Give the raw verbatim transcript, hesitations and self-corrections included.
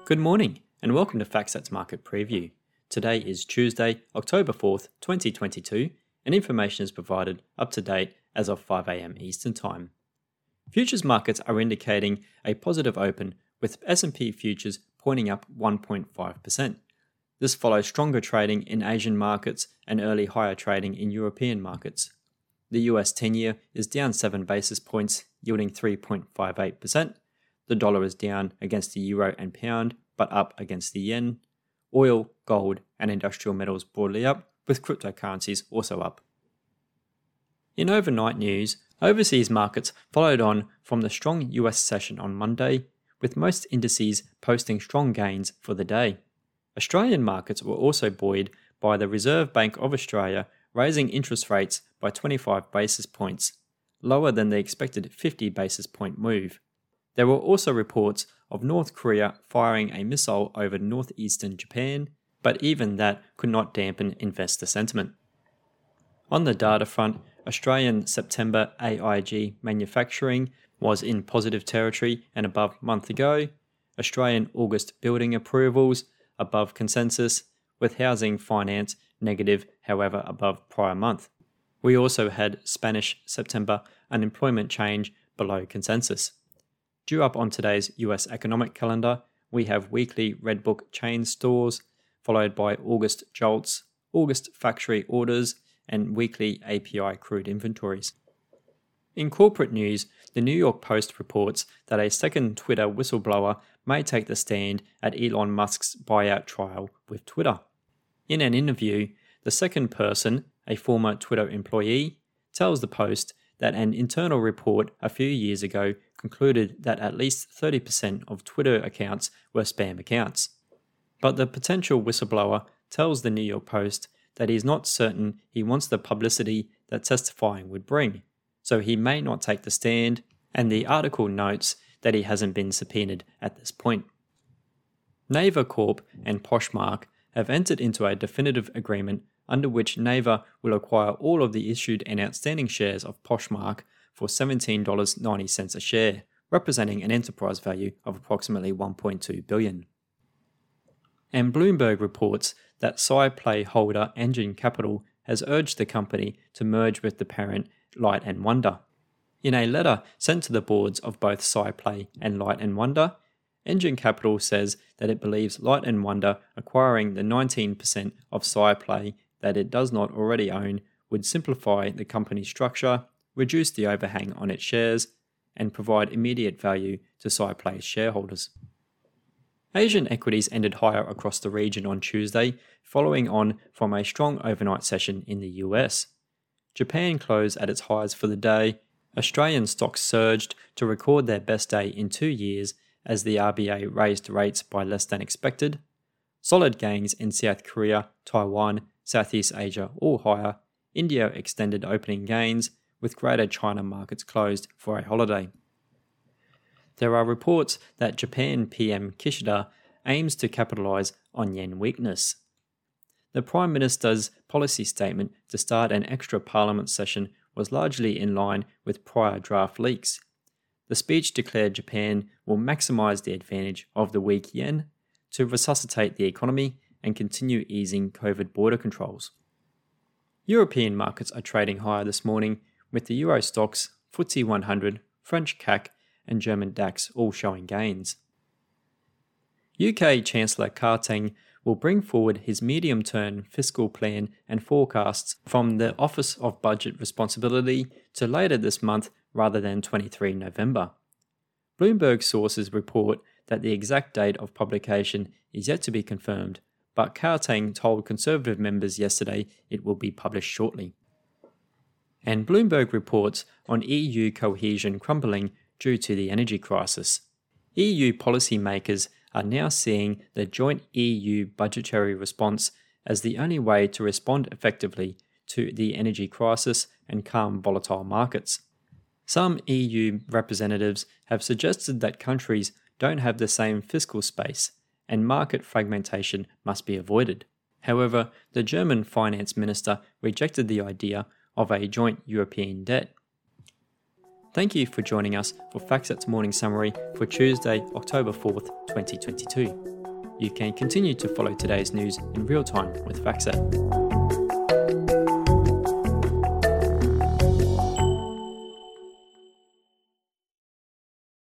Good morning and welcome to FactSet's Market Preview. Today is Tuesday, October fourth, twenty twenty-two, and information is provided up to date as of five a.m. Eastern Time. Futures markets are indicating a positive open, with S and P futures pointing up one point five percent. This follows stronger trading in Asian markets and early higher trading in European markets. The U S ten-year is down seven basis points, yielding three point five eight percent. The dollar is down against the euro and pound, but up against the yen. Oil, gold, and industrial metals broadly up, with cryptocurrencies also up. In overnight news, overseas markets followed on from the strong U S session on Monday, with most indices posting strong gains for the day. Australian markets were also buoyed by the Reserve Bank of Australia raising interest rates by twenty-five basis points, lower than the expected fifty basis point move. There were also reports of North Korea firing a missile over northeastern Japan, but even that could not dampen investor sentiment. On the data front, Australian September A I G manufacturing was in positive territory and above a month ago. Australian August building approvals above consensus, with housing finance negative, however, above prior month. We also had Spanish September unemployment change below consensus. Due up on today's U S economic calendar, we have weekly Redbook chain stores, followed by August jolts, August factory orders, and weekly A P I crude inventories. In corporate news, the New York Post reports that a second Twitter whistleblower may take the stand at Elon Musk's buyout trial with Twitter. In an interview, the second person, a former Twitter employee, tells the Post that an internal report a few years ago concluded that at least thirty percent of Twitter accounts were spam accounts. But the potential whistleblower tells the New York Post that he is not certain he wants the publicity that testifying would bring, so he may not take the stand, and the article notes that he hasn't been subpoenaed at this point. Naver Corp and Poshmark have entered into a definitive agreement under which Naver will acquire all of the issued and outstanding shares of Poshmark for seventeen dollars and ninety cents a share, representing an enterprise value of approximately one point two billion dollars. And Bloomberg reports that SciPlay holder Engine Capital has urged the company to merge with the parent Light and Wonder. In a letter sent to the boards of both SciPlay and Light and Wonder, Engine Capital says that it believes Light and Wonder acquiring the nineteen percent of SciPlay that it does not already own would simplify the company's structure, reduce the overhang on its shares, and provide immediate value to SciPlay's shareholders. Asian equities ended higher across the region on Tuesday, following on from a strong overnight session in the U S. Japan closed at its highs for the day. Australian stocks surged to record their best day in two years as the R B A raised rates by less than expected. Solid gains in South Korea, Taiwan, Southeast Asia all higher. India extended opening gains, with Greater China markets closed for a holiday. There are reports that Japan P M Kishida aims to capitalise on yen weakness. The Prime Minister's policy statement to start an extra parliament session was largely in line with prior draft leaks. The speech declared Japan will maximise the advantage of the weak yen to resuscitate the economy and continue easing COVID border controls. European markets are trading higher this morning, with the Euro Stoxx, F T S E one hundred, French C A C and German DAX all showing gains. U K Chancellor Keating will bring forward his medium-term fiscal plan and forecasts from the Office of Budget Responsibility to later this month rather than the twenty-third of November. Bloomberg sources report that the exact date of publication is yet to be confirmed, but Keating told Conservative members yesterday it will be published shortly. And Bloomberg reports on E U cohesion crumbling due to the energy crisis. E U policymakers are now seeing the joint E U budgetary response as the only way to respond effectively to the energy crisis and calm volatile markets. Some E U representatives have suggested that countries don't have the same fiscal space and market fragmentation must be avoided. However, the German finance minister rejected the idea of a joint European debt. Thank you for joining us for FactSet's morning summary for Tuesday, October fourth, twenty twenty-two. You can continue to follow today's news in real time with FactSet.